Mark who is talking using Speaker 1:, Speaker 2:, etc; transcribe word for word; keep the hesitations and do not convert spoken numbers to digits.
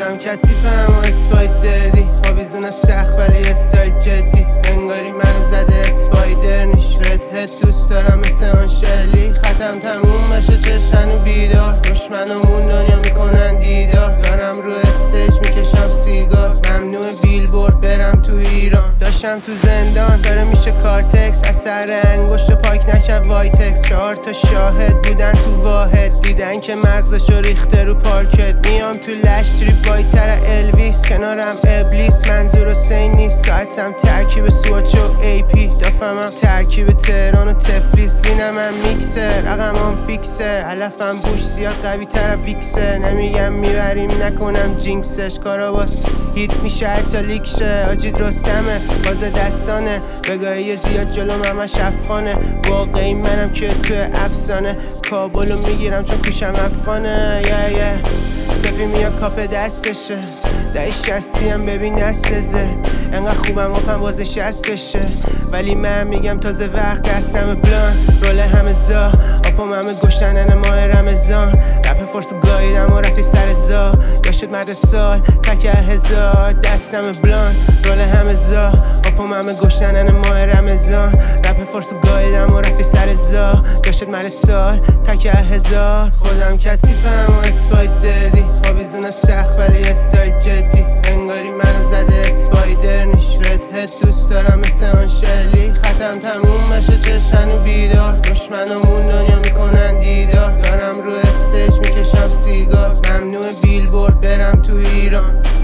Speaker 1: خودم کثیفم و اسپایدردی آویزون سخت ولی استایل جدی انگاری منو زده اسپایدر نیش رد هد دوست دارم مثل آن شلی ختم تموم بشه چشن و بیدار دشمنمون دنیا میکنن دیدار دارم رو استیج میکشم سیگار ممنوع بیلبورد برم تو ایران داشتم تو زندان داره میشه کارتکس اثر انگشت پاک نکرد وایتکس چهار تا شاهد بودن تو واحد دیدن که مغزشو ریخته رو پارکت میام تو لش تریپ وایتر الویس کنارم ابلیس منظور حسین نیست ساعتم ترکیب سوچ و ای پی دفعم ترکیب تهران و تفلیس لینم هم میکسه رقم هم فیکسه علفم بوش زیاد قوی تر ویکسه نمیگم میبریم نکنم جینکسش کارا باز هیت میشه حتی لیکشه آجید رستمه باز دستانه بگاهی زیاد جلوم همش افغانه واقعی منم که توی افسانه کابلو میگیرم چون کوشم افغانه یه یه سپی میاد کاپ دستشه دهی شستی هم ببین نسلزه انقدر خوبم اپم بازه شست بشه ولی من میگم تازه وقت دستم بلان رول همه زا اپم همه گشتنن ماه رمضان رپ فرسو گاییدم و رفی سر زا یا شد مرد سال تکه هزار دستم بلان رول همه زا اپم همه گشتنن ماه رمضان رپ فرسو گاییدم و رفی سر زا یا شد مرد سال تکه هزار خودم کثیفم و اسپایدردی آویزون سخت ولی استایل جدی انگاری منو زده اسپایدر نیش رد هد دوست دارم مثل آن شلی ختم تموم بشه چشن و بیدار دشمنمون دنیا میکنن دیدار دارم رو استیج میکشم سیگار ممنوع بیلبورد برم تو ایران